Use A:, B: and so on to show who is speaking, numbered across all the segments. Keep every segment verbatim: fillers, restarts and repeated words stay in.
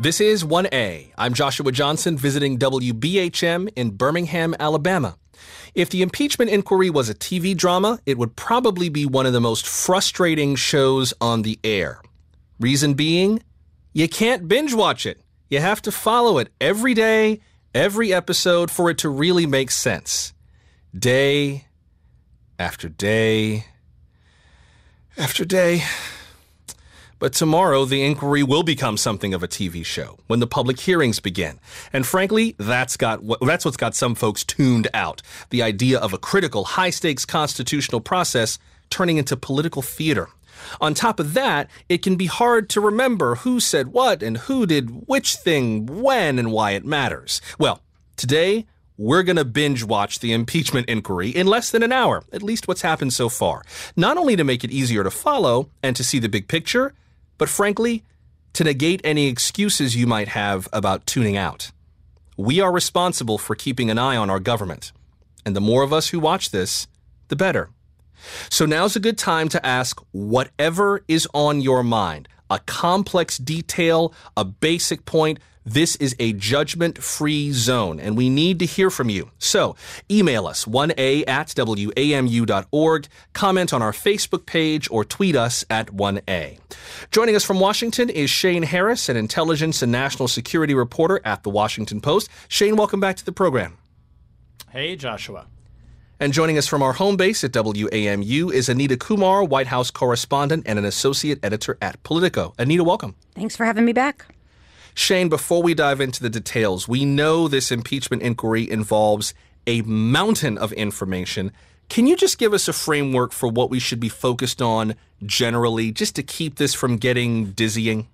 A: This is one A. I'm Joshua Johnson visiting W B H M in Birmingham, Alabama. If the impeachment inquiry was a T V drama, it would probably be one of the most frustrating shows on the air. Reason being, you can't binge watch it. You have to follow it every day, every episode for it to really make sense. Day after day after day. But tomorrow, the inquiry will become something of a T V show when the public hearings begin. And frankly, that's got that's what's got some folks tuned out. The idea of a critical, high-stakes constitutional process turning into political theater. On top of that, it can be hard to remember who said what and who did which thing when and why it matters. Well, today, we're going to binge watch the impeachment inquiry in less than an hour, at least what's happened so far. Not only to make it easier to follow and to see the big picture, but frankly, to negate any excuses you might have about tuning out. We are responsible for keeping an eye on our government. And the more of us who watch this, the better. So now's a good time to ask whatever is on your mind. A complex detail, a basic point. This is a judgment-free zone, and we need to hear from you. So email us, one A at W A M U dot org, comment on our Facebook page, or tweet us at one A. Joining us from Washington is Shane Harris, an intelligence and national security reporter at The Washington Post. Shane, welcome back to the program.
B: Hey, Joshua.
A: And joining us from our home base at W A M U is Anita Kumar, White House correspondent and an associate editor at Politico. Anita, welcome.
C: Thanks for having me back.
A: Shane, before we dive into the details, we know this impeachment inquiry involves a mountain of information. Can you just give us a framework for what we should be focused on generally, just to keep this from getting dizzying?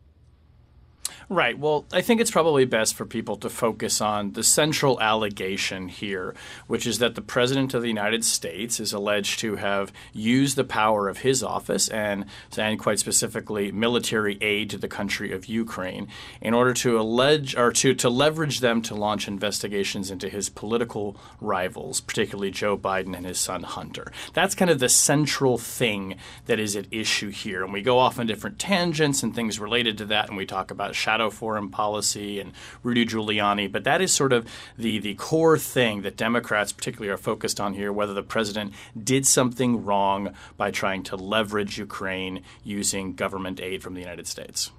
B: Right. Well, I think it's probably best for people to focus on the central allegation here, which is that the President of the United States is alleged to have used the power of his office and, and quite specifically military aid to the country of Ukraine in order to allege or to, to leverage them to launch investigations into his political rivals, particularly Joe Biden and his son Hunter. That's kind of the central thing that is at issue here. And we go off on different tangents and things related to that, and we talk about shadow foreign policy and Rudy Giuliani, but that is sort of the, the core thing that Democrats particularly are focused on here, whether the president did something wrong by trying to leverage Ukraine using government aid from the United States.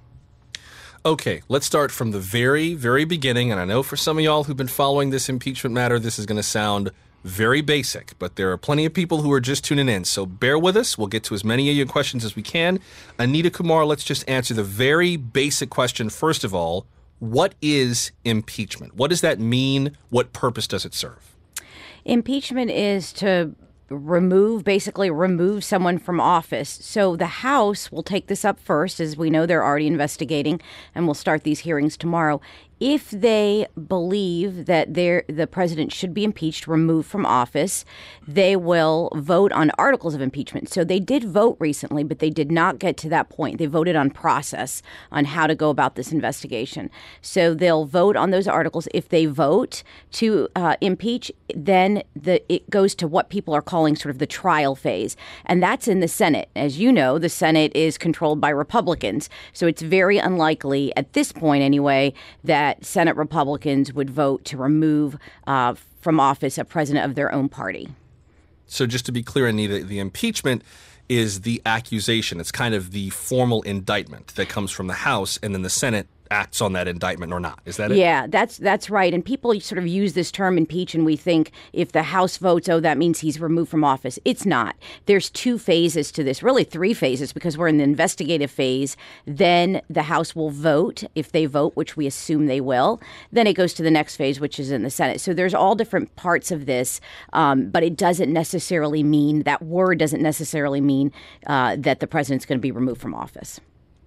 A: Okay, let's start from the very, very beginning, and I know for some of y'all who've been following this impeachment matter, this is going to sound very basic, but there are plenty of people who are just tuning in, so bear with us. We'll get to as many of your questions as we can. Anita Kumar, let's just answer the very basic question first of all. What is impeachment? What does that mean? What purpose does it serve?
C: Impeachment is to remove, basically remove someone from office. So the House will take this up first, as we know they're already investigating, and we'll start these hearings tomorrow. If they believe that the president should be impeached, removed from office, they will vote on articles of impeachment. So they did vote recently, but they did not get to that point. They voted on process, on how to go about this investigation. So they'll vote on those articles. If they vote to uh, impeach, then the, it goes to what people are calling sort of the trial phase. And that's in the Senate. As you know, the Senate is controlled by Republicans. So it's very unlikely, at this point anyway, that Senate Republicans would vote to remove uh, from office a president of their own party.
A: So just to be clear, Anita, the impeachment is the accusation. It's kind of the formal indictment that comes from the House, and then the Senate acts on that indictment or not. Is that it?
C: Yeah, that's that's right. And people sort of use this term impeach, and we think if the House votes, oh, that means he's removed from office. It's not. There's two phases to this, really three phases, because we're in the investigative phase. Then the House will vote. If they vote, which we assume they will, then it goes to the next phase, which is in the Senate. So there's all different parts of this, um, but it doesn't necessarily mean, that word doesn't necessarily mean uh, that the president's going to be removed from office.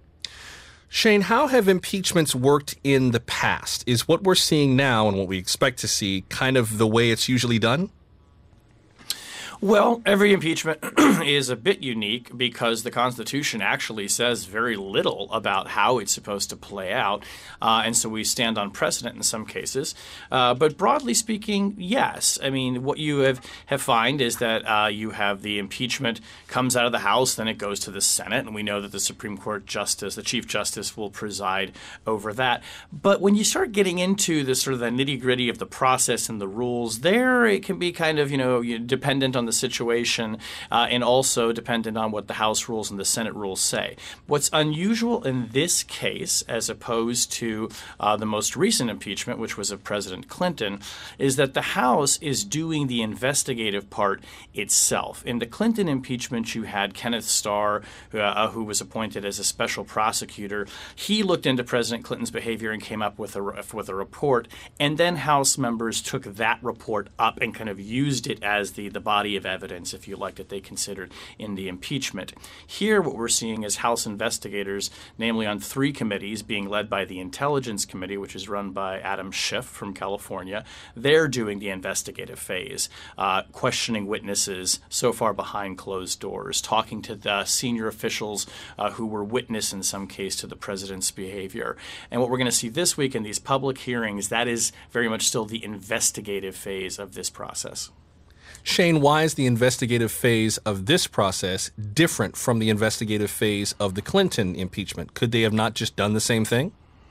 A: Shane, how have impeachments worked in the past? Is what we're seeing now and what we expect to see kind of the way it's usually done?
B: Well, every impeachment is a bit unique because the Constitution actually says very little about how it's supposed to play out. Uh, and so we stand on precedent in some cases. Uh, but broadly speaking, yes. I mean, what you have, have find is that uh, you have the impeachment comes out of the House, then it goes to the Senate. And we know that the Supreme Court Justice, the Chief Justice, will preside over that. But when you start getting into the sort of the nitty gritty of the process and the rules, there it can be kind of, you know, dependent on the situation uh, and also dependent on what the House rules and the Senate rules say. What's unusual in this case, as opposed to uh, the most recent impeachment, which was of President Clinton, is that the House is doing the investigative part itself. In the Clinton impeachment, you had Kenneth Starr, uh, who was appointed as a special prosecutor. He looked into President Clinton's behavior and came up with a, with a report, and then House members took that report up and kind of used it as the, the body of evidence, if you like, that they considered in the impeachment. Here, what we're seeing is House investigators, namely on three committees, being led by the Intelligence Committee, which is run by Adam Schiff from California. They're doing the investigative phase, uh, questioning witnesses so far behind closed doors, talking to the senior officials uh, who were witness in some case to the president's behavior. And what we're going to see this week in these public hearings, that is very much still the investigative phase of this process.
A: Shane, why is the investigative phase of this process different from the investigative phase of the Clinton impeachment? Could they have not just done the same thing?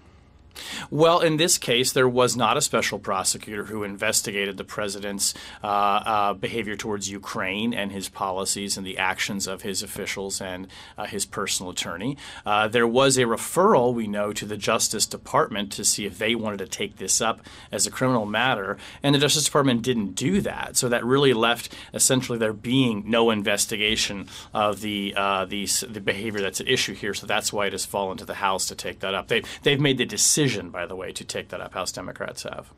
B: Well, in this case, there was not a special prosecutor who investigated the president's uh, uh, behavior towards Ukraine and his policies and the actions of his officials and uh, his personal attorney. Uh, there was a referral, we know, to the Justice Department to see if they wanted to take this up as a criminal matter, and the Justice Department didn't do that. So that really left essentially there being no investigation of the uh, the, the behavior that's at issue here. So that's why it has fallen to the House to take that up. They, they've made the decision, by the way, to take that up. House Democrats have.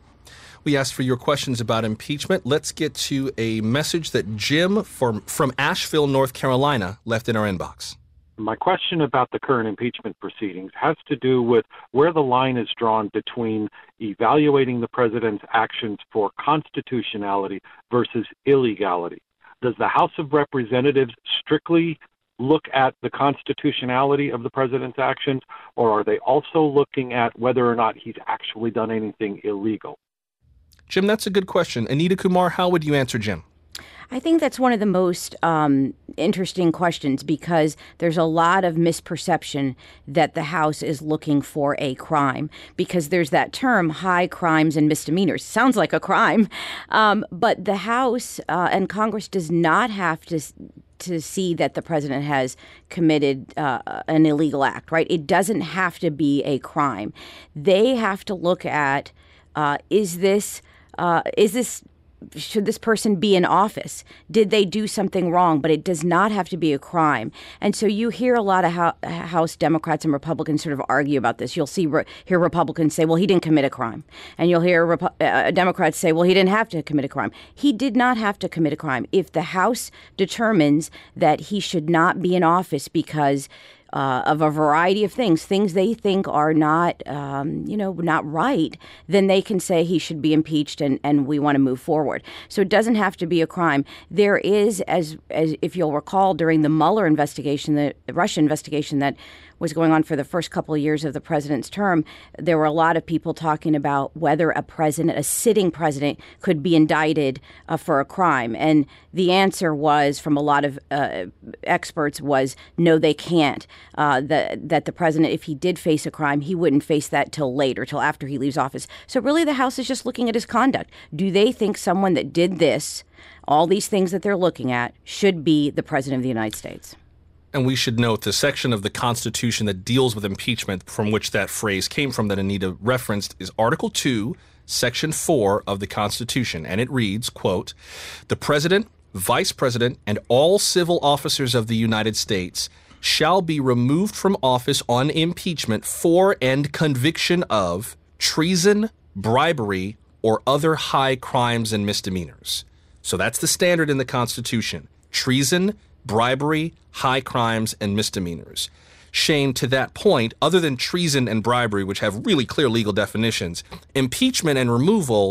A: We asked for your questions about impeachment. Let's get to a message that Jim from, from Asheville, North Carolina, left in our inbox.
D: My question about the current impeachment proceedings has to do with where the line is drawn between evaluating the president's actions for constitutionality versus illegality. Does the House of Representatives strictly look at the constitutionality of the president's actions, or are they also looking at whether or not he's actually done anything illegal?
A: Jim, that's a good question. Anita Kumar, how would you answer Jim?
C: I think that's one of the most um, interesting questions because there's a lot of misperception that the House is looking for a crime because there's that term, high crimes and misdemeanors. Sounds like a crime, um, but the House uh, and Congress does not have to to see that the president has committed uh, an illegal act, right? It doesn't have to be a crime. They have to look at, uh, is this, uh, is this, should this person be in office? Did they do something wrong? But it does not have to be a crime. And so you hear a lot of ho- House Democrats and Republicans sort of argue about this. You'll see re- hear Republicans say, well, he didn't commit a crime. And you'll hear Repu- uh, Democrats say, well, he didn't have to commit a crime. He did not have to commit a crime. If the House determines that he should not be in office because Uh, of a variety of things, things they think are not, um, you know, not right, then they can say he should be impeached and, and we want to move forward. So it doesn't have to be a crime. There is, as as if you'll recall, during the Mueller investigation, the Russia investigation that was going on for the first couple of years of the president's term, there were a lot of people talking about whether a president, a sitting president, could be indicted uh, for a crime. And the answer was, from a lot of uh, experts, was no, they can't. Uh, the, that the president, if he did face a crime, he wouldn't face that till later, till after he leaves office. So really the House is just looking at his conduct. Do they think someone that did this, all these things that they're looking at, should be the president of the United States?
A: And we should note the section of the Constitution that deals with impeachment from which that phrase came from that Anita referenced is Article two, Section four of the Constitution. And it reads, quote, "The President, Vice President, and all civil officers of the United States shall be removed from office on impeachment for and conviction of treason, bribery, or other high crimes and misdemeanors." So that's the standard in the Constitution. Treason, bribery, high crimes, and misdemeanors. Shane, to that point, other than treason and bribery, which have really clear legal definitions, impeachment and removal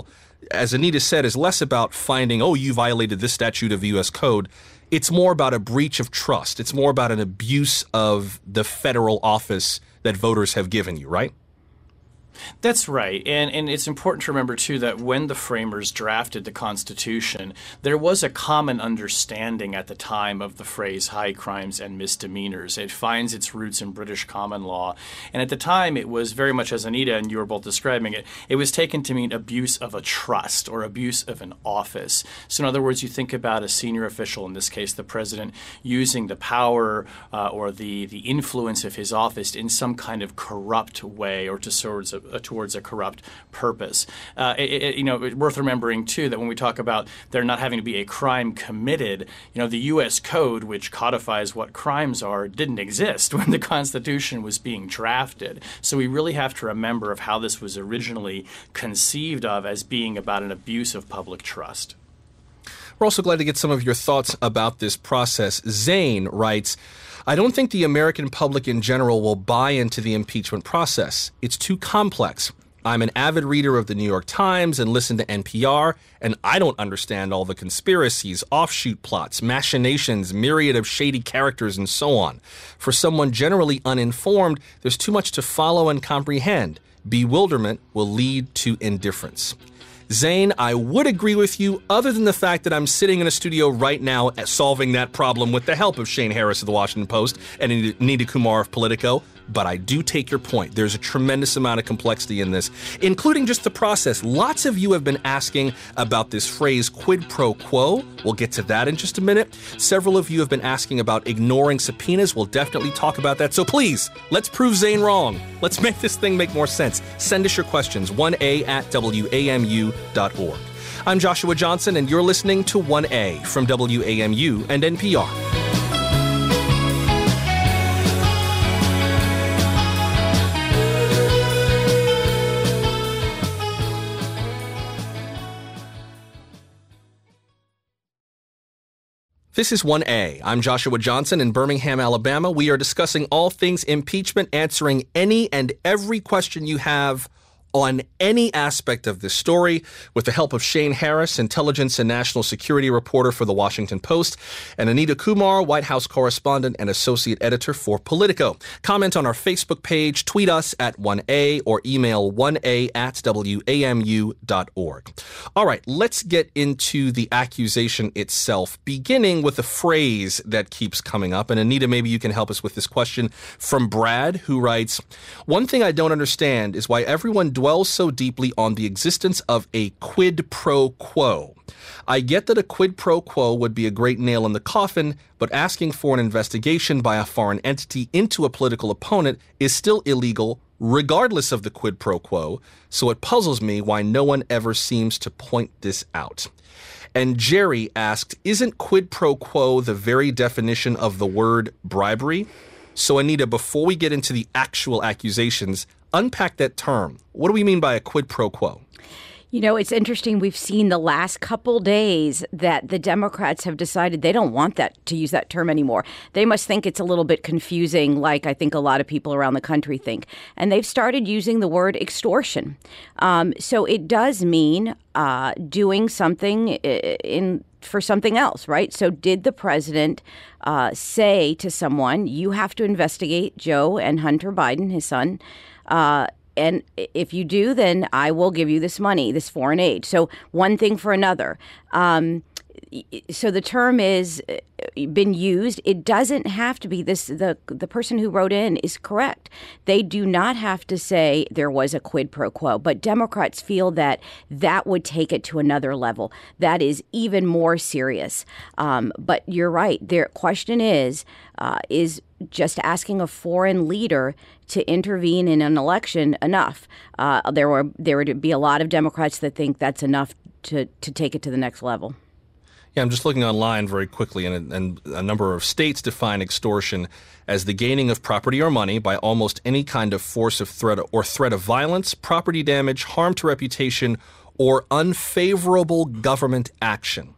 A: as Anita said, is less about finding, oh, you violated this statute of the U S Code. It's more about a breach of trust. It's more about an abuse of the federal office that voters have given you, right?
B: That's right. And and it's important to remember, too, that when the framers drafted the Constitution, there was a common understanding at the time of the phrase high crimes and misdemeanors. It finds its roots in British common law. And at the time, it was very much, as Anita and you were both describing it, it was taken to mean abuse of a trust or abuse of an office. So in other words, you think about a senior official, in this case the president, using the power uh, or the, the influence of his office in some kind of corrupt way or to towards a, towards a corrupt purpose. Uh, it, it, you know, it's worth remembering, too, that when we talk about there not having to be a crime committed, you know, the U S Code, which codifies what crimes are, didn't exist when the Constitution was being drafted. So we really have to remember of how this was originally conceived of as being about an abuse of public trust.
A: We're also glad to get some of your thoughts about this process. Zane writes, I don't think the American public in general will buy into the impeachment process. It's too complex. I'm an avid reader of the New York Times and listen to N P R, and I don't understand all the conspiracies, offshoot plots, machinations, myriad of shady characters, and so on. For someone generally uninformed, there's too much to follow and comprehend. Bewilderment will lead to indifference. Zane, I would agree with you, other than the fact that I'm sitting in a studio right now solving that problem with the help of Shane Harris of the Washington Post and Anita Kumar of Politico. But I do take your point. There's a tremendous amount of complexity in this, including just the process. Lots of you have been asking about this phrase quid pro quo. We'll get to that in just a minute. Several of you have been asking about ignoring subpoenas. We'll definitely talk about that. So please, let's prove Zane wrong. Let's make this thing make more sense. Send us your questions, one A at W A M U dot org. I'm Joshua Johnson, and you're listening to one A from W A M U and N P R. This is one A. I'm Joshua Johnson in Birmingham, Alabama. We are discussing all things impeachment, answering any and every question you have on any aspect of this story with the help of Shane Harris, intelligence and national security reporter for The Washington Post, and Anita Kumar, White House correspondent and associate editor for Politico. Comment on our Facebook page, tweet us at one A, or email one A at W A M U dot org. All right, let's get into the accusation itself, beginning with a phrase that keeps coming up. And Anita, maybe you can help us with this question from Brad, who writes, one thing I don't understand is why everyone dwells so deeply on the existence of a quid pro quo. I get that a quid pro quo would be a great nail in the coffin, but asking for an investigation by a foreign entity into a political opponent is still illegal regardless of the quid pro quo, so it puzzles me why no one ever seems to point this out. And Jerry asked, isn't quid pro quo the very definition of the word bribery? So Anita, before we get into the actual accusations, unpack that term. What do we mean by a quid pro quo?
C: You know, it's interesting. We've seen the last couple days that the Democrats have decided they don't want that to use that term anymore. They must think it's a little bit confusing, like I think a lot of people around the country think. And they've started using the word extortion. Um, so it does mean uh, doing something in for something else, right? So did the president uh, say to someone, you have to investigate Joe and Hunter Biden, his son, uh, and if you do, then I will give you this money, this foreign aid. So one thing for another. Um, so the term is been used. It doesn't have to be this. The the person who wrote in is correct. They do not have to say there was a quid pro quo. But Democrats feel that that would take it to another level. That is even more serious. Um, but you're right. Their question is, uh, is just asking a foreign leader to intervene in an election enough? Uh, there were there would be a lot of Democrats that think that's enough to to take it to the next level.
A: Yeah, I'm just looking online very quickly, and a, and a number of states define extortion as the gaining of property or money by almost any kind of force of threat or threat of violence, property damage, harm to reputation, or unfavorable government action.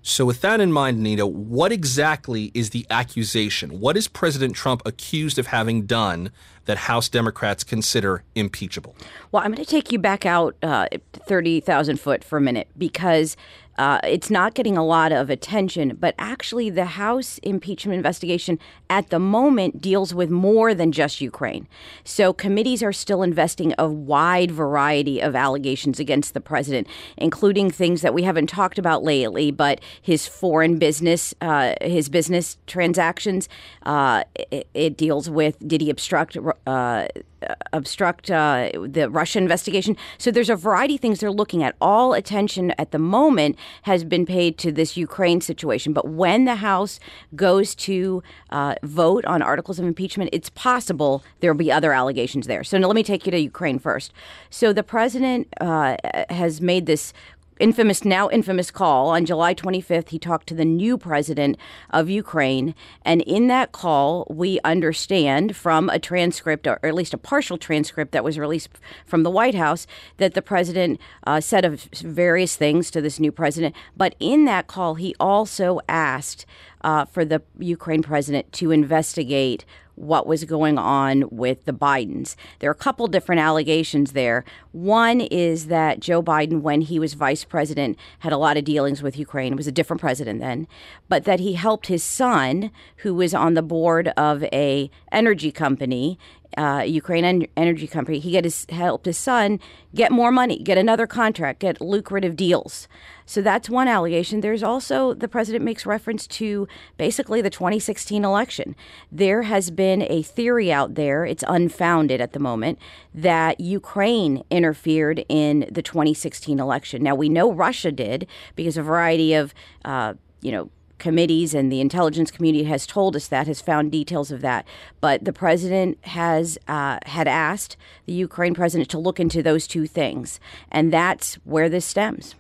A: So with that in mind, Anita, what exactly is the accusation? What is President Trump accused of having done that House Democrats consider impeachable?
C: Well, I'm going to take you back out uh, thirty thousand foot for a minute, because uh, it's not getting a lot of attention. But actually, the House impeachment investigation at the moment deals with more than just Ukraine. So committees are still investing a wide variety of allegations against the president, including things that we haven't talked about lately, but his foreign business, uh, his business transactions. Uh, it, it deals with, did he obstruct uh, obstruct uh, the Russia investigation? So there's a variety of things they're looking at. All attention at the moment has been paid to this Ukraine situation. But when the House goes to uh, vote on articles of impeachment, it's possible there will be other allegations there. So now let me take you to Ukraine first. So the president uh, has made this infamous, now infamous call. On July twenty-fifth, he talked to the new president of Ukraine. And in that call, we understand from a transcript, or at least a partial transcript that was released from the White House, that the president uh, said of various things to this new president. But in that call, he also asked uh, for the Ukraine president to investigate what was going on with the Bidens. There are a couple different allegations there. One is that Joe Biden, when he was vice president, had a lot of dealings with Ukraine. It was a different president then. But that he helped his son, who was on the board of a energy company, uh, Ukraine en- energy company, he get his, helped his son get more money, get another contract, get lucrative deals. So that's one allegation. There's also, the president makes reference to basically the twenty sixteen election. There has been a theory out there, it's unfounded at the moment, that Ukraine interfered in the twenty sixteen election. Now, we know Russia did, because a variety of, uh, you know, committees and the intelligence community has told us that, has found details of that. But the president has uh, had asked the Ukraine president to look into those two things. And that's where this stems.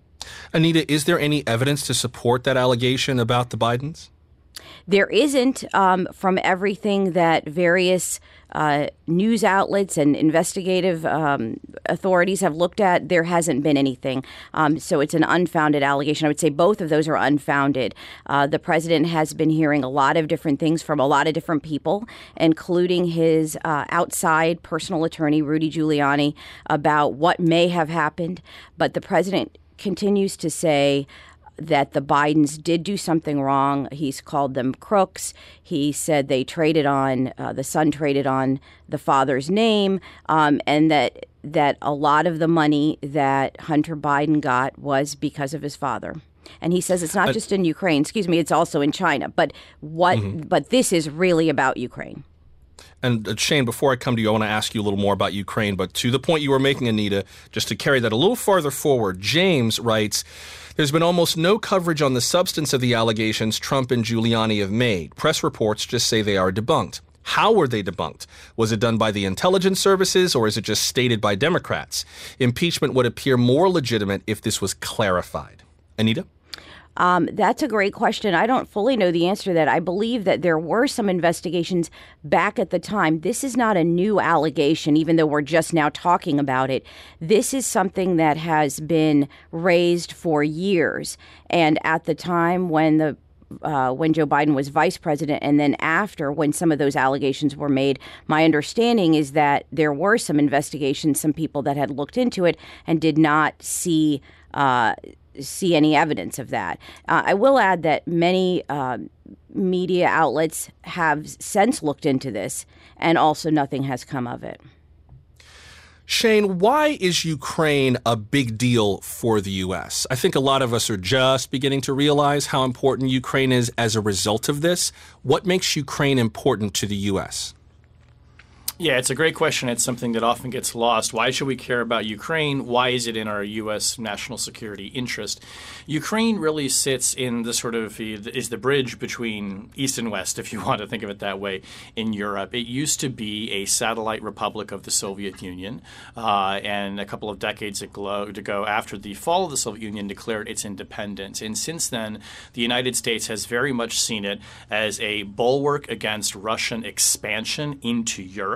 A: Anita, is there any evidence to support that allegation about the Bidens?
C: There isn't. Um, from everything that various uh, news outlets and investigative um, authorities have looked at, there hasn't been anything. Um, so it's an unfounded allegation. I would say both of those are unfounded. Uh, the president has been hearing a lot of different things from a lot of different people, including his uh, outside personal attorney, Rudy Giuliani, about what may have happened. But the president continues to say that the Bidens did do something wrong. He's called them crooks. He said they traded on, uh, the son traded on the father's name, um, and that that a lot of the money that Hunter Biden got was because of his father. And he says it's not uh, just in Ukraine, excuse me, it's also in China. But what? Mm-hmm. But this is really about Ukraine.
A: And uh, Shane, before I come to you, I want to ask you a little more about Ukraine. But to the point you were making, Anita, just to carry that a little farther forward, James writes, there's been almost no coverage on the substance of the allegations Trump and Giuliani have made. Press reports just say they are debunked. How were they debunked? Was it done by the intelligence services, or is it just stated by Democrats? Impeachment would appear more legitimate if this was clarified. Anita?
C: Um, that's a great question. I don't fully know the answer to that. I believe that there were some investigations back at the time. This is not a new allegation, even though we're just now talking about it. This is something that has been raised for years. And at the time when the Uh, when Joe Biden was vice president, and then after, when some of those allegations were made, my understanding is that there were some investigations, some people that had looked into it and did not see uh, see any evidence of that. Uh, I will add that many uh, media outlets have since looked into this, and also nothing has come of it.
A: Shane, why is Ukraine a big deal for the U S? I think a lot of us are just beginning to realize how important Ukraine is as a result of this. What makes Ukraine important to the U S?
B: Yeah, it's a great question. It's something that often gets lost. Why should we care about Ukraine? Why is it in our U S national security interest? Ukraine really sits in the sort of is the bridge between East and West, if you want to think of it that way, in Europe. It used to be a satellite republic of the Soviet Union, uh, and a couple of decades ago, after the fall of the Soviet Union, declared its independence. And since then, the United States has very much seen it as a bulwark against Russian expansion into Europe.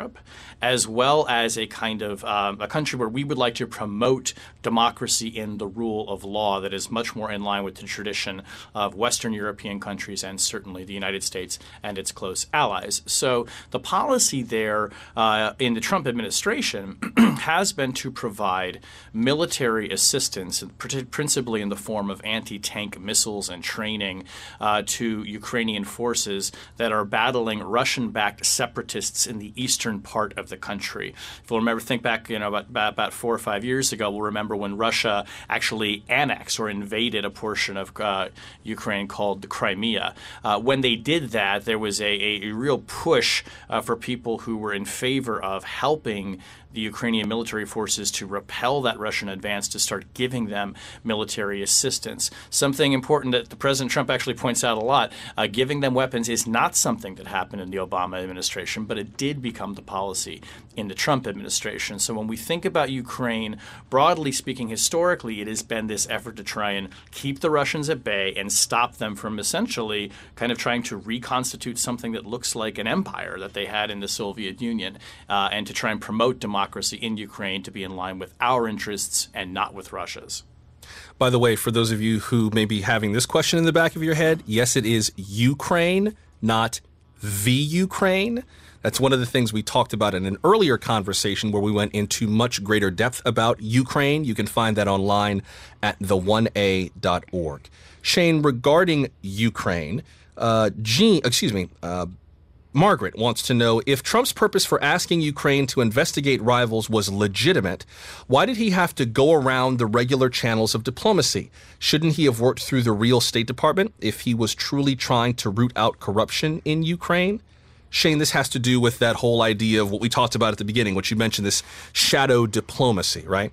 B: dictatorship, as well as a kind of um, a country where we would like to promote democracy in the rule of law that is much more in line with the tradition of Western European countries and certainly the United States and its close allies. So the policy there uh, in the Trump administration has been to provide military assistance, principally in the form of anti-tank missiles and training uh, to Ukrainian forces that are battling Russian-backed separatists in the eastern part of the country. If we'll remember, think back, you know, about, about, about four or five years ago, we'll remember when Russia actually annexed or invaded a portion of uh, Ukraine called the Crimea. Uh, when they did that, there was a, a, a real push uh, for people who were in favor of helping the Ukrainian military forces to repel that Russian advance, to start giving them military assistance. Something important that the President Trump actually points out a lot, uh, giving them weapons is not something that happened in the Obama administration, but it did become the policy in the Trump administration. So when we think about Ukraine, broadly speaking, historically, it has been this effort to try and keep the Russians at bay and stop them from essentially kind of trying to reconstitute something that looks like an empire that they had in the Soviet Union, uh, and to try and promote democracy democracy in Ukraine to be in line with our interests and not with Russia's.
A: By the way, for those of you who may be having this question in the back of your head, yes, it is Ukraine, not the Ukraine. That's one of the things we talked about in an earlier conversation where we went into much greater depth about Ukraine. You can find that online at the one a dot org. Shane, regarding Ukraine, uh, Jean, excuse me, uh, Margaret wants to know, if Trump's purpose for asking Ukraine to investigate rivals was legitimate, why did he have to go around the regular channels of diplomacy? Shouldn't he have worked through the real State Department if he was truly trying to root out corruption in Ukraine? Shane, this has to do with that whole idea of what we talked about at the beginning, which you mentioned, this shadow diplomacy, right?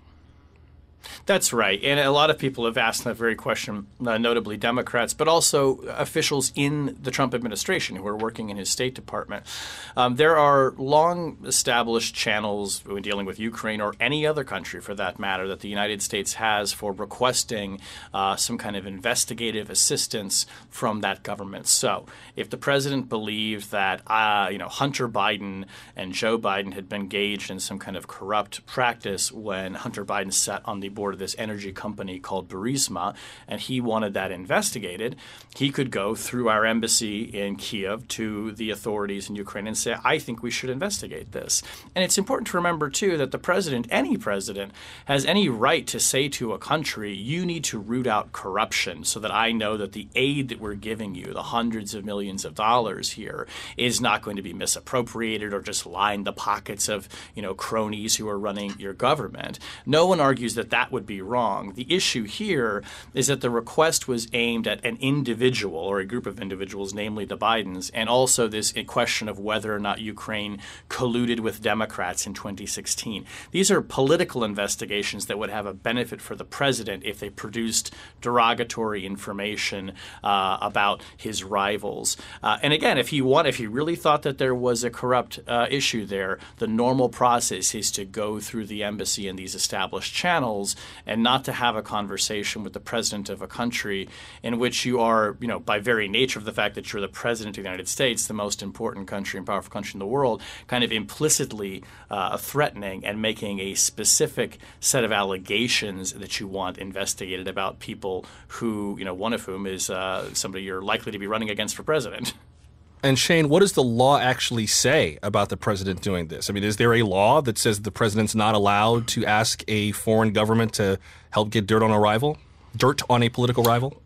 B: That's right. And a lot of people have asked that very question, uh, notably Democrats, but also officials in the Trump administration who are working in his State Department. Um, there are long-established channels when dealing with Ukraine or any other country, for that matter, that the United States has for requesting uh, some kind of investigative assistance from that government. So if the president believed that uh, you know, Hunter Biden and Joe Biden had been engaged in some kind of corrupt practice when Hunter Biden sat on the board of this energy company called Burisma, and he wanted that investigated, he could go through our embassy in Kiev to the authorities in Ukraine and say, I think we should investigate this. And it's important to remember, too, that the president, any president, has any right to say to a country, you need to root out corruption so that I know that the aid that we're giving you, the hundreds of millions of dollars here, is not going to be misappropriated or just line the pockets of, you know, cronies who are running your government. No one argues that that would be wrong. The issue here is that the request was aimed at an individual or a group of individuals, namely the Bidens, and also this question of whether or not Ukraine colluded with Democrats in twenty sixteen. These are political investigations that would have a benefit for the president if they produced derogatory information uh, about his rivals. Uh, and again, if he want, if he really thought that there was a corrupt uh, issue there, the normal process is to go through the embassy and these established channels, and not to have a conversation with the president of a country in which you are, you know, by very nature of the fact that you're the president of the United States, the most important country and powerful country in the world, kind of implicitly uh, threatening and making a specific set of allegations that you want investigated about people who, you know, one of whom is uh, somebody you're likely to be running against for president.
A: And Shane, what does the law actually say about the president doing this? I mean, is there a law that says the president's not allowed to ask a foreign government to help get dirt on a rival, dirt on a political rival?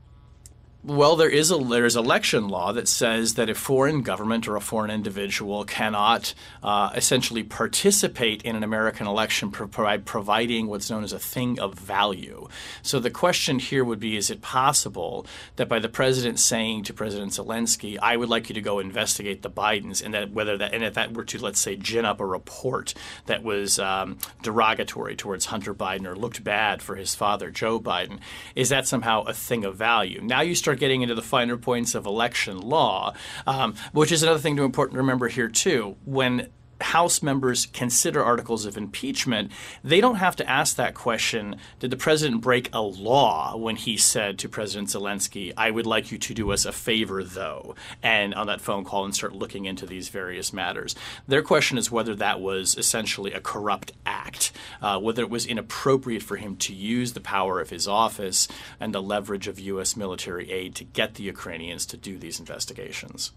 B: Well, there is a there's election law that says that a foreign government or a foreign individual cannot uh, essentially participate in an American election provide, providing what's known as a thing of value. So the question here would be, is it possible that by the president saying to President Zelensky, I would like you to go investigate the Bidens, and that whether that and if that were to, let's say, gin up a report that was um, derogatory towards Hunter Biden or looked bad for his father, Joe Biden, is that somehow a thing of value? Now you start getting into the finer points of election law, um, which is another thing to important to remember here too. When House members consider articles of impeachment, they don't have to ask that question, did the president break a law when he said to President Zelensky, I would like you to do us a favor, though, and on that phone call and start looking into these various matters. Their question is whether that was essentially a corrupt act, uh, whether it was inappropriate for him to use the power of his office and the leverage of U S military aid to get the Ukrainians to do these investigations.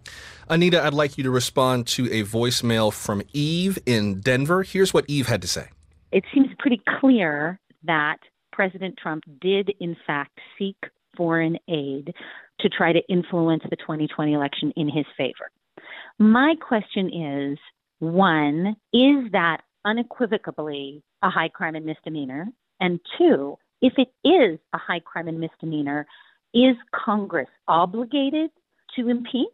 A: Anita, I'd like you to respond to a voicemail from Eve in Denver. Here's what Eve had to say.
E: It seems pretty clear that President Trump did, in fact, seek foreign aid to try to influence the twenty twenty election in his favor. My question is, one, is that unequivocally a high crime and misdemeanor? And two, if it is a high crime and misdemeanor, is Congress obligated to impeach?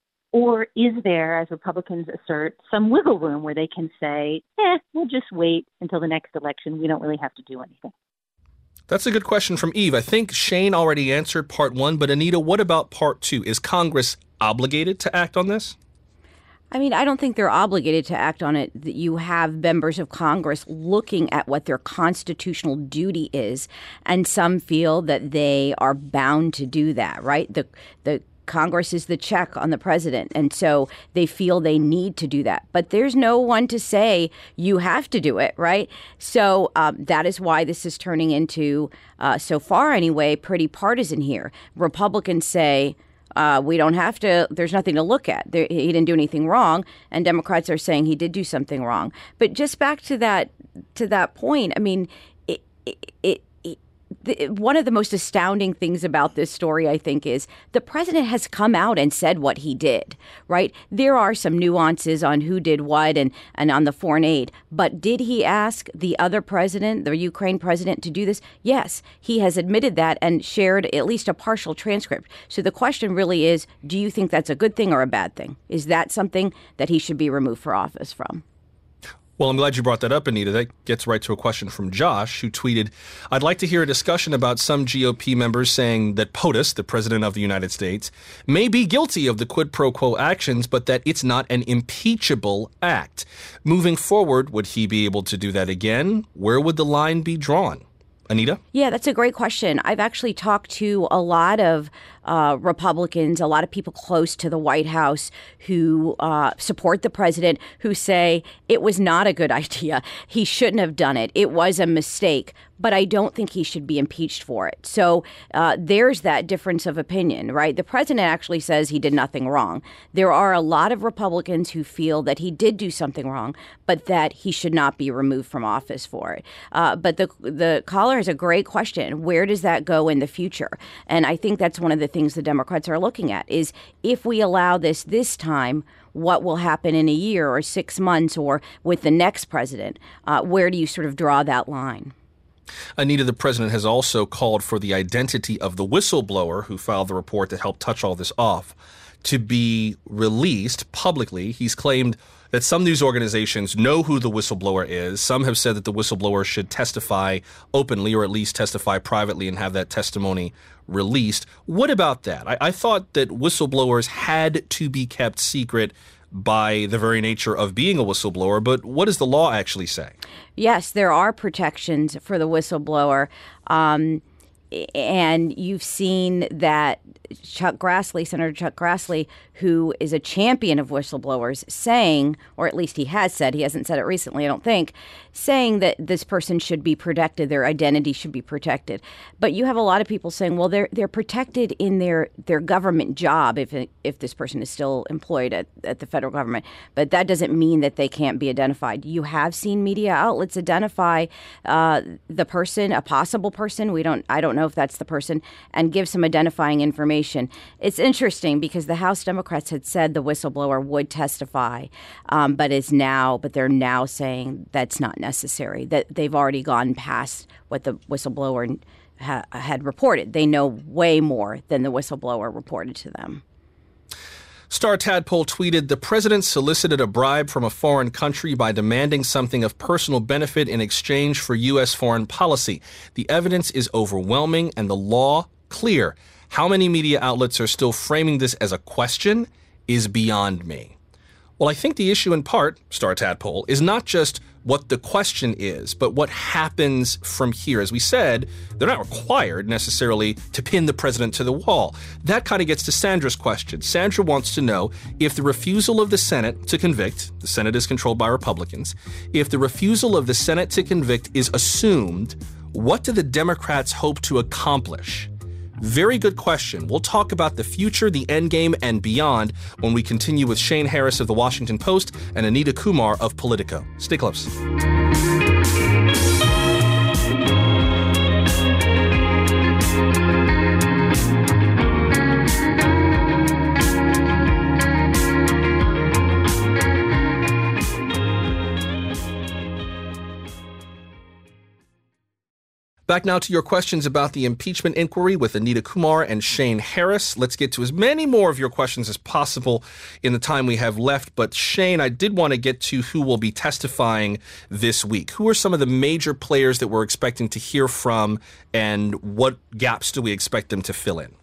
E: Or is there, as Republicans assert, some wiggle room where they can say, eh, we'll just wait until the next election. We don't really have to do anything.
A: That's a good question from Eve. I think Shane already answered part one, but Anita, what about part two? Is Congress obligated to act on this?
C: I mean, I don't think they're obligated to act on it. That you have members of Congress looking at what their constitutional duty is, and some feel that they are bound to do that, right? The the Congress is the check on the president, and so they feel they need to do that. But there's no one to say you have to do it, right? So um, that is why this is turning into, uh, so far anyway, pretty partisan here. Republicans say, uh, we don't have to, there's nothing to look at. There, he didn't do anything wrong. And Democrats are saying he did do something wrong. But just back to that, to that point, I mean, it, it, it The, one of the most astounding things about this story, I think, is the president has come out and said what he did, right? There are some nuances on who did what and, and on the foreign aid. But did he ask the other president, the Ukraine president, to do this? Yes, he has admitted that and shared at least a partial transcript. So the question really is, do you think that's a good thing or a bad thing? Is that something that he should be removed from office from?
A: Well, I'm glad you brought that up, Anita. That gets right to a question from Josh, who tweeted, I'd like to hear a discussion about some G O P members saying that POTUS, the president of the United States, may be guilty of the quid pro quo actions, but that it's not an impeachable act. Moving forward, would he be able to do that again? Where would the line be drawn? Anita?
C: Yeah, that's a great question. I've actually talked to a lot of uh, Republicans, a lot of people close to the White House who uh, support the president, who say it was not a good idea. He shouldn't have done it. It was a mistake. But I don't think he should be impeached for it. So uh, there's that difference of opinion, right? The president actually says he did nothing wrong. There are a lot of Republicans who feel that he did do something wrong, but that he should not be removed from office for it. Uh, but the the caller has a great question. Where does that go in the future? And I think that's one of the things the Democrats are looking at is if we allow this this time, what will happen in a year or six months or with the next president? Uh, where do you sort of draw that line?
A: Anita, the president has also called for the identity of the whistleblower who filed the report that helped touch all this off to be released publicly. He's claimed that some news organizations know who the whistleblower is. Some have said that the whistleblower should testify openly or at least testify privately and have that testimony released. What about that? I, I thought that whistleblowers had to be kept secret by the very nature of being a whistleblower, but what does the law actually say?
C: Yes, there are protections for the whistleblower. Um, and you've seen that Chuck Grassley, Senator Chuck Grassley, who is a champion of whistleblowers, saying, or at least he has said, he hasn't said it recently, I don't think, saying that this person should be protected, their identity should be protected. But you have a lot of people saying, well, they're they're protected in their, their government job if it, if this person is still employed at, at the federal government. But that doesn't mean that they can't be identified. You have seen media outlets identify uh, the person, a possible person. We don't, I don't know if that's the person, and give some identifying information. It's interesting because the House Democrats had said the whistleblower would testify, um, but is now, but they're now saying that's not necessary. That they've already gone past what the whistleblower ha- had reported. They know way more than the whistleblower reported to them.
A: Star Tadpole tweeted, the president solicited a bribe from a foreign country by demanding something of personal benefit in exchange for U S foreign policy. The evidence is overwhelming and the law clear. How many media outlets are still framing this as a question is beyond me. Well, I think the issue in part, Star Tadpole, is not just what the question is, but what happens from here. As we said, they're not required necessarily to pin the president to the wall. That kind of gets to Sandra's question. Sandra wants to know if the refusal of the Senate to convict, the Senate is controlled by Republicans, if the refusal of the Senate to convict is assumed, what do the Democrats hope to accomplish? Very good question. We'll talk about the future, the endgame, and beyond when we continue with Shane Harris of The Washington Post and Anita Kumar of Politico. Stay close. Back now to your questions about the impeachment inquiry with Anita Kumar and Shane Harris. Let's get to as many more of your questions as possible in the time we have left. But Shane, I did want to get to who will be testifying this week. Who are some of the major players that we're expecting to hear from, and what gaps do we expect them to fill in?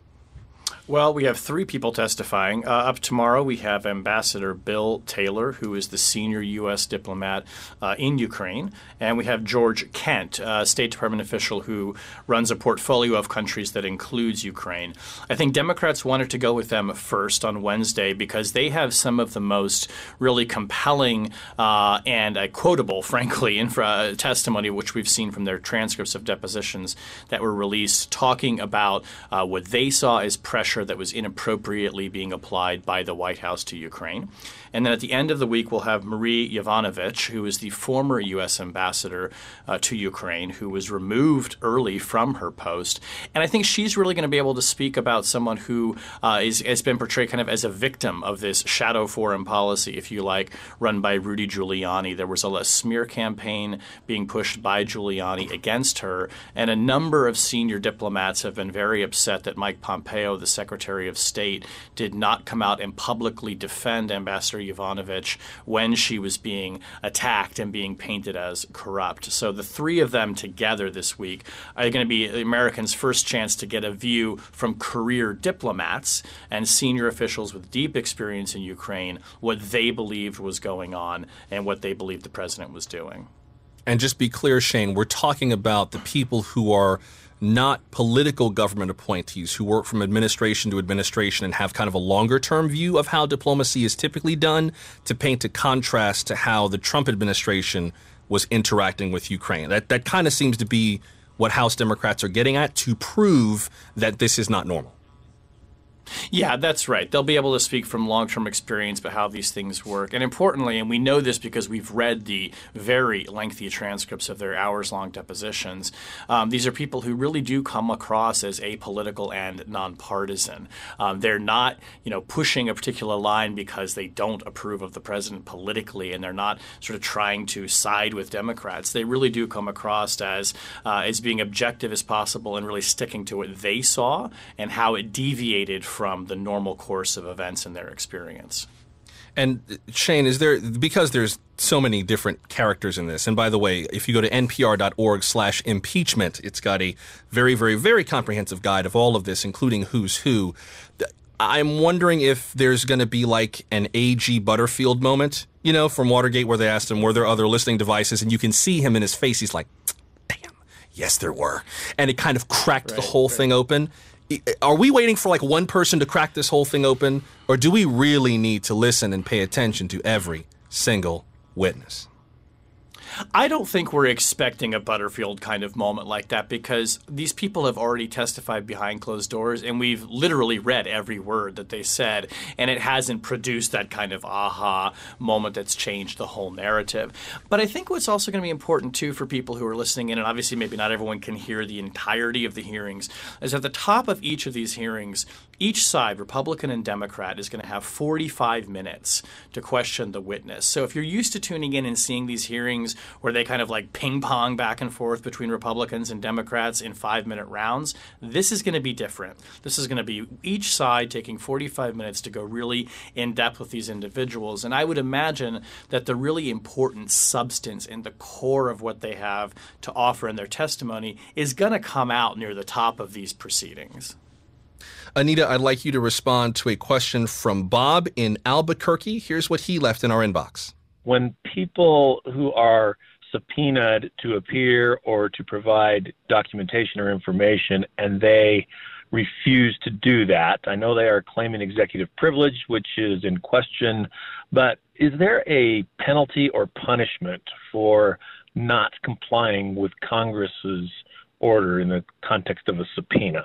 B: Well, we have three people testifying. Uh, up tomorrow, we have Ambassador Bill Taylor, who is the senior U S diplomat uh, in Ukraine. And we have George Kent, a State Department official who runs a portfolio of countries that includes Ukraine. I think Democrats wanted to go with them first on Wednesday because they have some of the most really compelling uh, and uh, quotable, frankly, infra- testimony, which we've seen from their transcripts of depositions that were released, talking about uh, what they saw as pressure that was inappropriately being applied by the White House to Ukraine. And then at the end of the week, we'll have Marie Yovanovitch, who is the former U S ambassador uh, to Ukraine, who was removed early from her post. And I think she's really going to be able to speak about someone who uh, is, has been portrayed kind of as a victim of this shadow foreign policy, if you like, run by Rudy Giuliani. There was a, a smear campaign being pushed by Giuliani against her, and a number of senior diplomats have been very upset that Mike Pompeo, the Secretary of State, did not come out and publicly defend Ambassador Yovanovitch when she was being attacked and being painted as corrupt. So the three of them together this week are going to be Americans' first chance to get a view from career diplomats and senior officials with deep experience in Ukraine, what they believed was going on and what they believed the president was doing.
A: And just be clear, Shane, we're talking about the people who are not political government appointees who work from administration to administration and have kind of a longer-term view of how diplomacy is typically done, to paint a contrast to how the Trump administration was interacting with Ukraine. That that kind of seems to be what House Democrats are getting at, to prove that this is not normal.
B: Yeah, that's right. They'll be able to speak from long-term experience about how these things work. And importantly, and we know this because we've read the very lengthy transcripts of their hours-long depositions, um, these are people who really do come across as apolitical and nonpartisan. Um, they're not, you know, pushing a particular line because they don't approve of the president politically, and they're not sort of trying to side with Democrats. They really do come across as uh, as being objective as possible and really sticking to what they saw and how it deviated from from the normal course of events in their experience.
A: And Shane, is there, because there's so many different characters in this, and by the way, if you go to npr.org slash impeachment, it's got a very, very, very comprehensive guide of all of this, including who's who. I'm wondering if there's going to be like an A G Butterfield moment, you know, from Watergate, where they asked him, were there other listening devices? And you can see him in his face. He's like, damn, yes, there were. And it kind of cracked right, the whole right. thing open. Are we waiting for like one person to crack this whole thing open, or do we really need to listen and pay attention to every single witness?
B: I don't think we're expecting a Butterfield kind of moment like that, because these people have already testified behind closed doors, and we've literally read every word that they said, and it hasn't produced that kind of aha moment that's changed the whole narrative. But I think what's also going to be important, too, for people who are listening in, and obviously maybe not everyone can hear the entirety of the hearings, is at the top of each of these hearings, each side, Republican and Democrat, is going to have forty-five minutes to question the witness. So if you're used to tuning in and seeing these hearings where they kind of like ping pong back and forth between Republicans and Democrats in five minute rounds, this is going to be different. This is going to be each side taking forty-five minutes to go really in depth with these individuals. And I would imagine that the really important substance and the core of what they have to offer in their testimony is going to come out near the top of these proceedings.
A: Anita, I'd like you to respond to a question from Bob in Albuquerque. Here's what he left in our inbox.
F: When people who are subpoenaed to appear or to provide documentation or information and they refuse to do that, I know they are claiming executive privilege, which is in question, but is there a penalty or punishment for not complying with Congress's order in the context of a subpoena?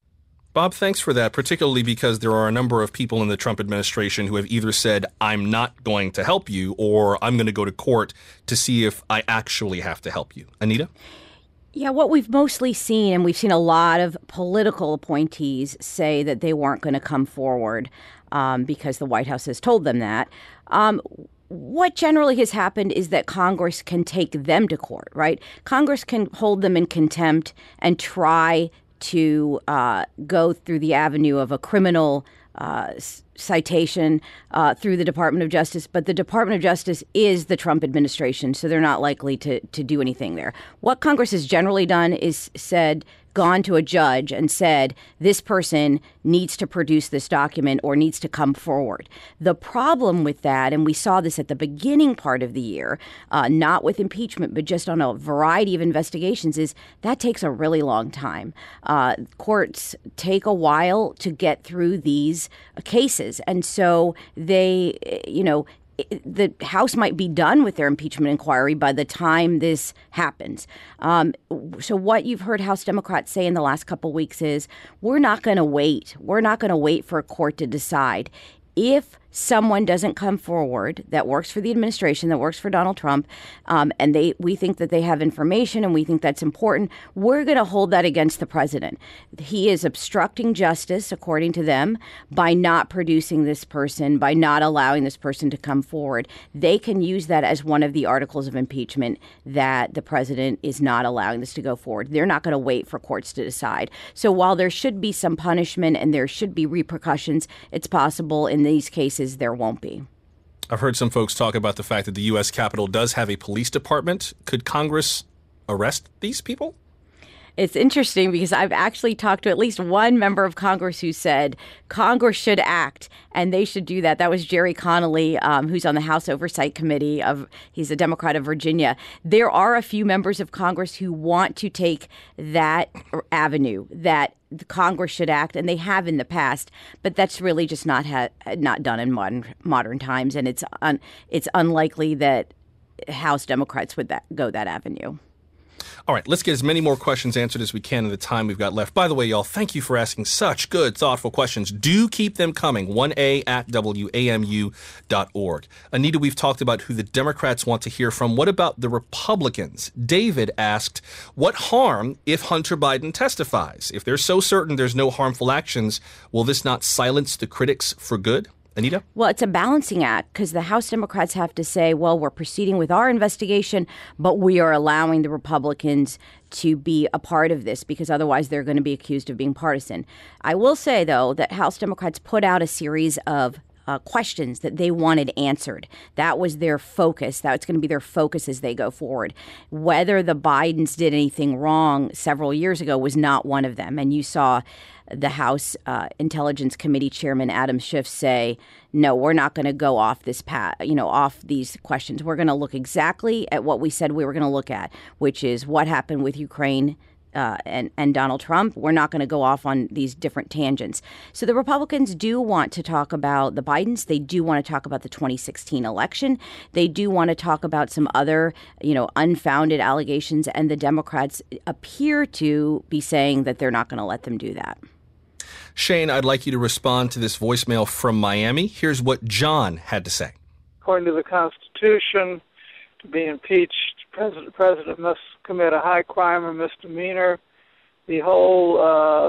A: Bob, thanks for that, particularly because there are a number of people in the Trump administration who have either said, I'm not going to help you, or I'm going to go to court to see if I actually have to help you. Anita?
C: Yeah, what we've mostly seen, and we've seen a lot of political appointees say that they weren't going to come forward um, because the White House has told them that. Um, what generally has happened is that Congress can take them to court, right? Congress can hold them in contempt and try to uh, go through the avenue of a criminal uh, citation uh, through the Department of Justice. But the Department of Justice is the Trump administration, so they're not likely to, to do anything there. What Congress has generally done is said, gone to a judge and said, this person needs to produce this document or needs to come forward. The problem with that, and we saw this at the beginning part of the year, uh, not with impeachment, but just on a variety of investigations, is that takes a really long time. Uh, courts take a while to get through these cases. And so they, you know, the House might be done with their impeachment inquiry by the time this happens. Um, so what you've heard House Democrats say in the last couple of weeks is, we're not going to wait. We're not going to wait for a court to decide. If someone doesn't come forward that works for the administration, that works for Donald Trump, um, and they we think that they have information and we think that's important, we're going to hold that against the president. He is obstructing justice, according to them, by not producing this person, by not allowing this person to come forward. They can use that as one of the articles of impeachment that the president is not allowing this to go forward. They're not going to wait for courts to decide. So while there should be some punishment and there should be repercussions, it's possible in these cases there won't be.
A: I've heard some folks talk about the fact that the U S Capitol does have a police department. Could Congress arrest these people?
C: It's interesting because I've actually talked to at least one member of Congress who said Congress should act and they should do that. That was Jerry Connolly, um, who's on the House Oversight Committee. Of He's a Democrat of Virginia. There are a few members of Congress who want to take that avenue, that the Congress should act, and they have in the past, but that's really just not ha- not done in modern modern times, and it's un- it's unlikely that House Democrats would that, go that avenue.
A: All right, let's get as many more questions answered as we can in the time we've got left. By the way, y'all, thank you for asking such good, thoughtful questions. Do keep them coming, one a at W A M U dot org. Anita, we've talked about who the Democrats want to hear from. What about the Republicans? David asked, what harm if Hunter Biden testifies? If they're so certain there's no harmful actions, will this not silence the critics for good? Anita?
C: Well, it's a balancing act because the House Democrats have to say, well, we're proceeding with our investigation, but we are allowing the Republicans to be a part of this because otherwise they're going to be accused of being partisan. I will say, though, that House Democrats put out a series of Uh, questions that they wanted answered. That was their focus. That's going to be their focus as they go forward. Whether the Bidens did anything wrong several years ago was not one of them. And you saw the House uh, Intelligence Committee Chairman Adam Schiff say, no, we're not going to go off this path, you know, off these questions. We're going to look exactly at what we said we were going to look at, which is what happened with Ukraine Uh, and, and Donald Trump. We're not going to go off on these different tangents. So the Republicans do want to talk about the Bidens. They do want to talk about the twenty sixteen election. They do want to talk about some other, you know, unfounded allegations. And the Democrats appear to be saying that they're not going to let them do that.
A: Shane, I'd like you to respond to this voicemail from Miami. Here's what John had to say.
G: According to the Constitution, to be impeached, President, President must commit a high crime or misdemeanor. The whole uh,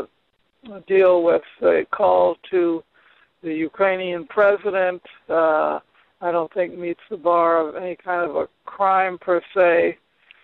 G: deal with the call to the Ukrainian president, uh, I don't think meets the bar of any kind of a crime per se.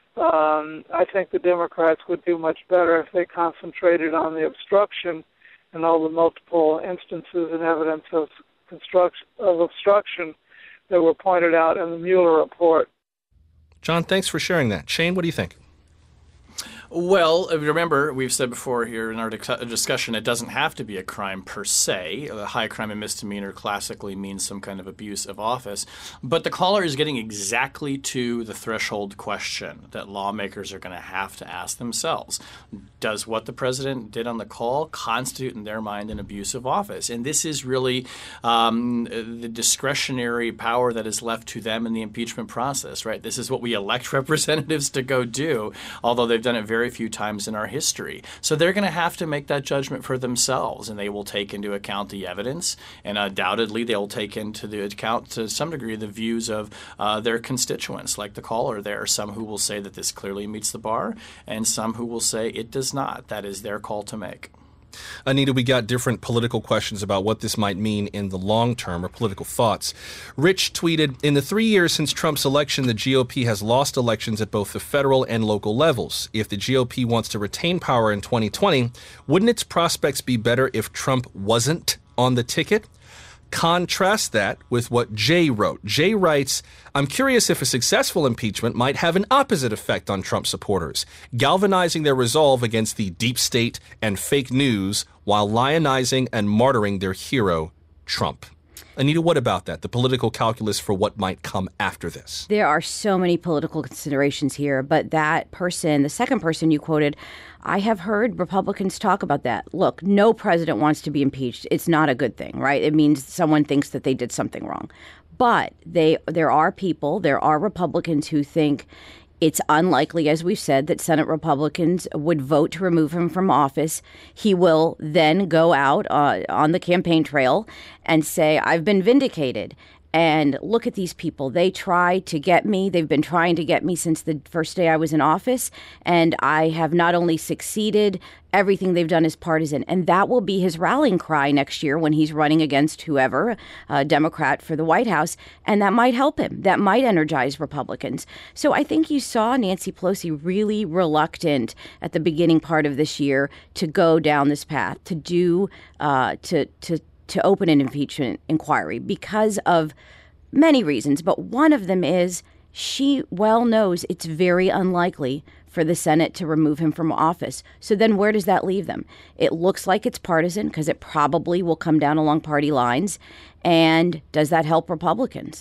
G: Um, I think the Democrats would do much better if they concentrated on the obstruction and all the multiple instances and evidence of construction of obstruction that were pointed out in the Mueller report.
A: John, thanks for sharing that. Shane, what do you think?
B: Well, remember, we've said before here in our discussion, it doesn't have to be a crime per se. A high crime and misdemeanor classically means some kind of abuse of office. But the caller is getting exactly to the threshold question that lawmakers are going to have to ask themselves. Does what the president did on the call constitute in their mind an abuse of office? And this is really um, the discretionary power that is left to them in the impeachment process, right? This is what we elect representatives to go do, although they've done it very very few times in our history. So they're going to have to make that judgment for themselves, and they will take into account the evidence, and undoubtedly they will take into the account to some degree the views of uh, their constituents, like the caller. There are some who will say that this clearly meets the bar, and some who will say it does not. That is their call to make.
A: Anita, we got different political questions about what this might mean in the long term, or political thoughts. Rich tweeted, in the three years since Trump's election, the G O P has lost elections at both the federal and local levels. If the G O P wants to retain power in twenty twenty, wouldn't its prospects be better if Trump wasn't on the ticket? Contrast that with what Jay wrote. Jay writes, I'm curious if a successful impeachment might have an opposite effect on Trump supporters, galvanizing their resolve against the deep state and fake news while lionizing and martyring their hero, Trump. Anita, what about that? The political calculus for what might come after this?
C: There are so many political considerations here, but that person, the second person you quoted, I have heard Republicans talk about that. Look, no president wants to be impeached. It's not a good thing, right? It means someone thinks that they did something wrong. But they, there are people, there are Republicans who think it's unlikely, as we've said, that Senate Republicans would vote to remove him from office. He will then go out uh, on the campaign trail and say, I've been vindicated. And look at these people. They try to get me. They've been trying to get me since the first day I was in office. And I have not only succeeded, everything they've done is partisan. And that will be his rallying cry next year when he's running against whoever, a Democrat for the White House. And that might help him. That might energize Republicans. So I think you saw Nancy Pelosi really reluctant at the beginning part of this year to go down this path, to do, uh, to, to, to open an impeachment inquiry because of many reasons. But one of them is she well knows it's very unlikely for the Senate to remove him from office. So then where does that leave them? It looks like it's partisan because it probably will come down along party lines. And does that help Republicans?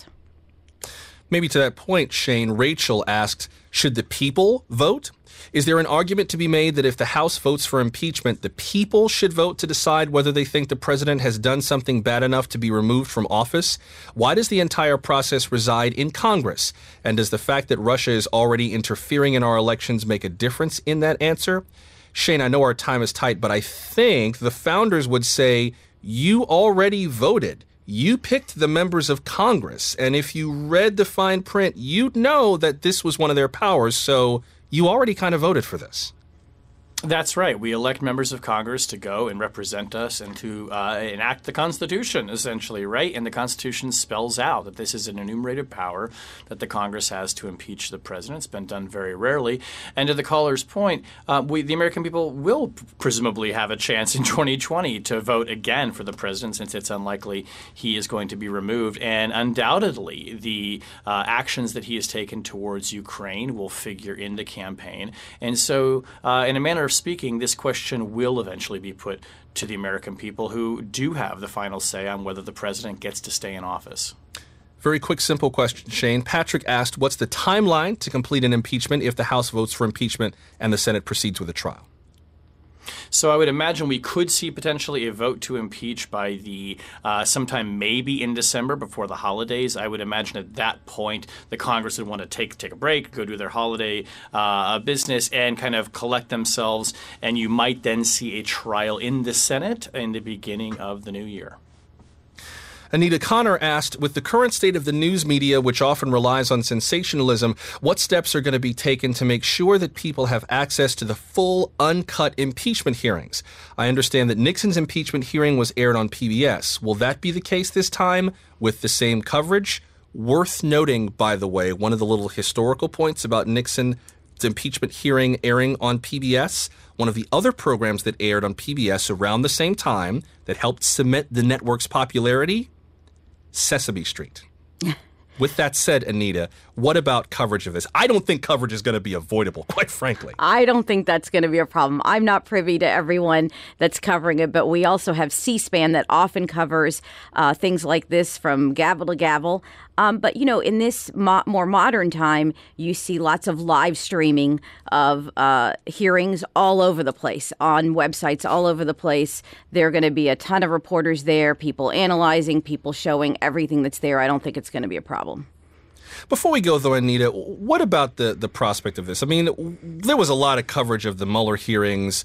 A: Maybe to that point, Shane, Rachel asked, should the people vote? Is there an argument to be made that if the House votes for impeachment, the people should vote to decide whether they think the president has done something bad enough to be removed from office? Why does the entire process reside in Congress? And does the fact that Russia is already interfering in our elections make a difference in that answer? Shane, I know our time is tight, but I think the founders would say you already voted. You picked the members of Congress. And if you read the fine print, you'd know that this was one of their powers. So you already kind of voted for this.
B: That's right. We elect members of Congress to go and represent us and to uh, enact the Constitution, essentially, right? And the Constitution spells out that this is an enumerated power that the Congress has to impeach the president. It's been done very rarely. And to the caller's point, uh, we, the American people will presumably have a chance in twenty twenty to vote again for the president, since it's unlikely he is going to be removed. And undoubtedly, the uh, actions that he has taken towards Ukraine will figure in the campaign. And so, uh, in a manner of speaking, this question will eventually be put to the American people, who do have the final say on whether the president gets to stay in office.
A: Very quick, simple question, Shane. Patrick asked, what's the timeline to complete an impeachment if the House votes for impeachment and the Senate proceeds with a trial?
B: So I would imagine we could see potentially a vote to impeach by the uh, sometime maybe in December before the holidays. I would imagine at that point the Congress would want to take take a break, go do their holiday uh, business, and kind of collect themselves. And you might then see a trial in the Senate in the beginning of the new year.
A: Anita Connor asked, with the current state of the news media, which often relies on sensationalism, what steps are going to be taken to make sure that people have access to the full, uncut impeachment hearings? I understand that Nixon's impeachment hearing was aired on P B S. Will that be the case this time with the same coverage? Worth noting, by the way, one of the little historical points about Nixon's impeachment hearing airing on P B S, one of the other programs that aired on P B S around the same time that helped cement the network's popularity, Sesame Street. With that said, Anita, what about coverage of this? I don't think coverage is going to be avoidable, quite frankly.
C: I don't think that's going to be a problem. I'm not privy to everyone that's covering it, but we also have C-SPAN that often covers uh, things like this from gavel to gavel. Um, but, you know, in this mo- more modern time, you see lots of live streaming of uh, hearings all over the place, on websites all over the place. There are going to be a ton of reporters there, people analyzing, people showing everything that's there. I don't think it's going to be a problem.
A: Before we go, though, Anita, what about the, the prospect of this? I mean, there was a lot of coverage of the Mueller hearings.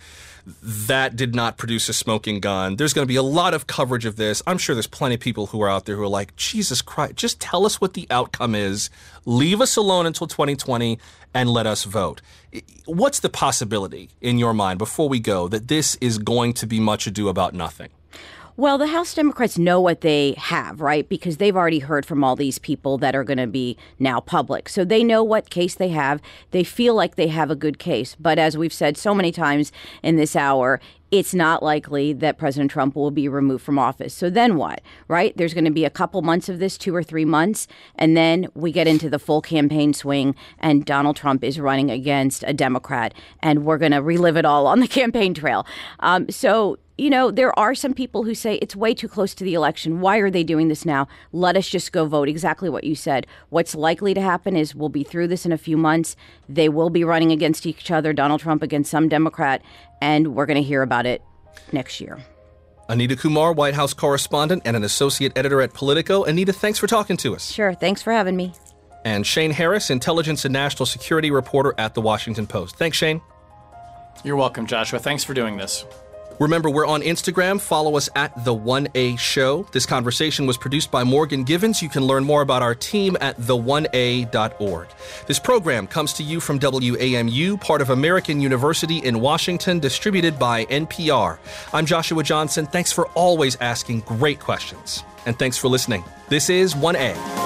A: That did not produce a smoking gun. There's going to be a lot of coverage of this. I'm sure there's plenty of people who are out there who are like, Jesus Christ, just tell us what the outcome is. Leave us alone until twenty twenty and let us vote. What's the possibility in your mind, before we go, that this is going to be much ado about nothing?
C: Well, the House Democrats know what they have, right? Because they've already heard from all these people that are going to be now public. So they know what case they have. They feel like they have a good case. But as we've said so many times in this hour, it's not likely that President Trump will be removed from office. So then what, right? There's going to be a couple months of this, two or three months, and then we get into the full campaign swing, and Donald Trump is running against a Democrat, and we're going to relive it all on the campaign trail. Um, so, you know, there are some people who say it's way too close to the election. Why are they doing this now? Let us just go vote. Exactly what you said. What's likely to happen is we'll be through this in a few months. They will be running against each other, Donald Trump against some Democrat, and we're going to hear about it next year.
A: Anita Kumar, White House correspondent and an associate editor at Politico. Anita, thanks for talking to us.
C: Sure. Thanks for having me.
A: And Shane Harris, intelligence and national security reporter at The Washington Post. Thanks, Shane.
B: You're welcome, Joshua. Thanks for doing this.
A: Remember, we're on Instagram. Follow us at The one A Show. This conversation was produced by Morgan Givens. You can learn more about our team at the one a dot org. This program comes to you from W A M U, part of American University in Washington, distributed by N P R. I'm Joshua Johnson. Thanks for always asking great questions. And thanks for listening. This is one A.